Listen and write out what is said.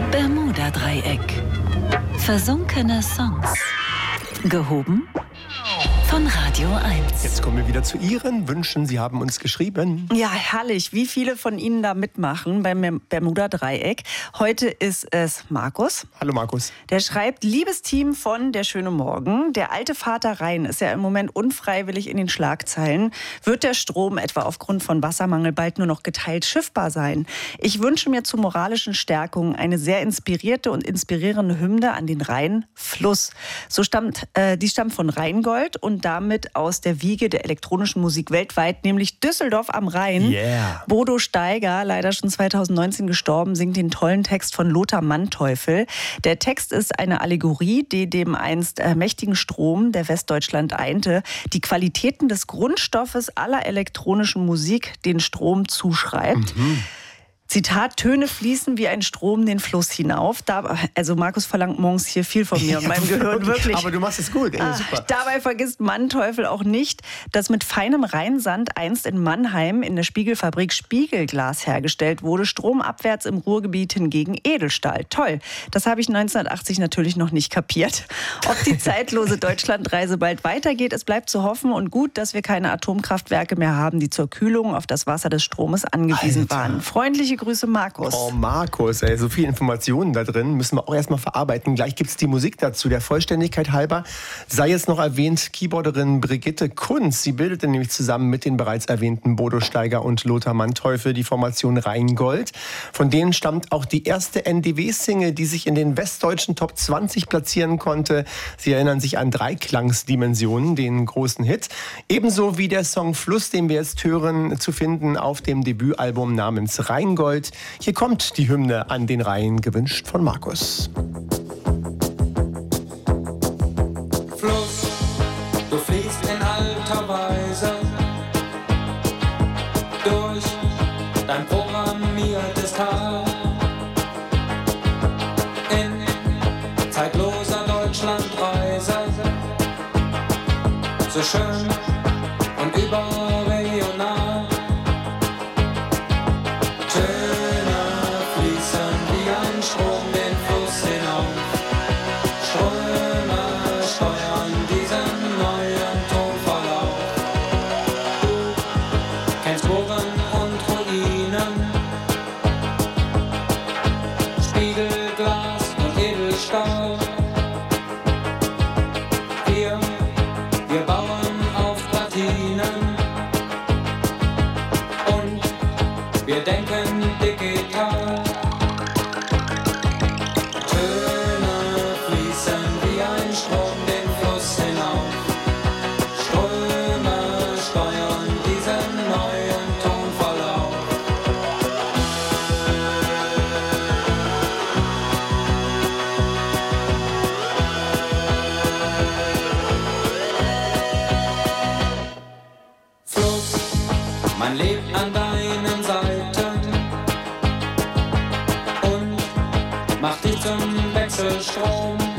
Bermuda-Dreieck. Versunkene Songs. Gehoben von Radio 1. Jetzt kommen wir wieder zu Ihren Wünschen. Sie haben uns geschrieben. Ja, herrlich, wie viele von Ihnen da mitmachen beim Bermuda-Dreieck. Heute ist es Markus. Hallo Markus. Der schreibt, liebes Team von Der schöne Morgen, der alte Vater Rhein ist ja im Moment unfreiwillig in den Schlagzeilen. Wird der Strom etwa aufgrund von Wassermangel bald nur noch geteilt schiffbar sein? Ich wünsche mir zur moralischen Stärkung eine sehr inspirierte und inspirierende Hymne an den Rheinfluss. Die stammt von Rheingold und damit aus der Wiege der elektronischen Musik weltweit, nämlich Düsseldorf am Rhein. Yeah. Bodo Steiger, leider schon 2019 gestorben, singt den tollen Text von Lothar Manteuffel. Der Text ist eine Allegorie, die dem einst mächtigen Strom, der Westdeutschland einte, die Qualitäten des Grundstoffes aller elektronischen Musik den Strom zuschreibt. Zitat, Töne fließen wie ein Strom den Fluss hinauf. Also Markus verlangt morgens hier viel von mir und meinem Gehirn, wirklich. Aber du machst es gut, super. Dabei vergisst Manteuffel auch nicht, dass mit feinem Rheinsand einst in Mannheim in der Spiegelfabrik Spiegelglas hergestellt wurde, stromabwärts im Ruhrgebiet hingegen Edelstahl. Toll, das habe ich 1980 natürlich noch nicht kapiert. Ob die zeitlose Deutschlandreise bald weitergeht, es bleibt zu hoffen und gut, dass wir keine Atomkraftwerke mehr haben, die zur Kühlung auf das Wasser des Stromes angewiesen waren. Freundliche Grüße, Markus. Oh, Markus, so viele Informationen da drin, müssen wir auch erstmal verarbeiten. Gleich gibt es die Musik dazu. Der Vollständigkeit halber sei jetzt noch erwähnt Keyboarderin Brigitte Kunz. Sie bildete nämlich zusammen mit den bereits erwähnten Bodo Steiger und Lothar Manteuffel die Formation Rheingold. Von denen stammt auch die erste NDW-Single, die sich in den westdeutschen Top 20 platzieren konnte. Sie erinnern sich an Dreiklangsdimensionen, den großen Hit. Ebenso wie der Song Fluss, den wir jetzt hören, zu finden auf dem Debütalbum namens Rheingold. Hier kommt die Hymne an den Rhein, gewünscht von Markus. Fluss, du fließt in alter Weise durch dein programmiertes Tal. In zeitloser Deutschlandreise, so schön und überregional. Töne fließen wie ein Strom den Fluss hinauf. Ströme steuern diesen neuen Tonverlauf. Du kennst Burgen und Ruinen, Spiegelglas und Edelstahl. Wir bauen auf Platinen und wir denken digital. Töne fließen wie ein Strom den Fluss hinauf. Ströme steuern diesen neuen Tonverlauf. Fluss, man lebt an deinen Seiten und macht dich zum Wechselstrom.